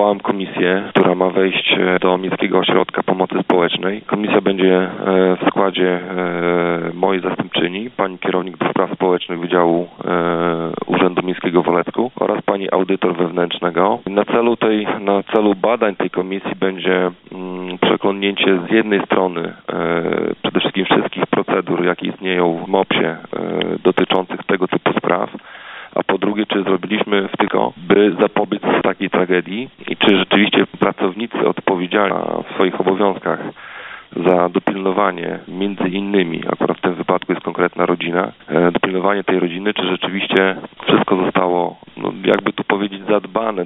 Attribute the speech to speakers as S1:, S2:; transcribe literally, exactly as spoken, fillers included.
S1: powołałem komisję, która ma wejść do Miejskiego Ośrodka Pomocy Społecznej. Komisja będzie w składzie mojej zastępczyni, pani kierownik do spraw społecznych Wydziału Urzędu Miejskiego w Olecku oraz pani audytor wewnętrznego. Na celu tej, na celu badań tej komisji będzie przeglądnięcie z jednej strony przede wszystkim wszystkich procedur, jakie istnieją w mopsie dotyczących tego typu spraw, a po drugie, czy zrobiliśmy tylko, by zapobiec takiej tragedii i czy rzeczywiście pracownicy odpowiedzialni w swoich obowiązkach za dopilnowanie, między innymi, akurat w tym wypadku jest konkretna rodzina, dopilnowanie tej rodziny, czy rzeczywiście wszystko zostało, no, jakby tu powiedzieć, zadbane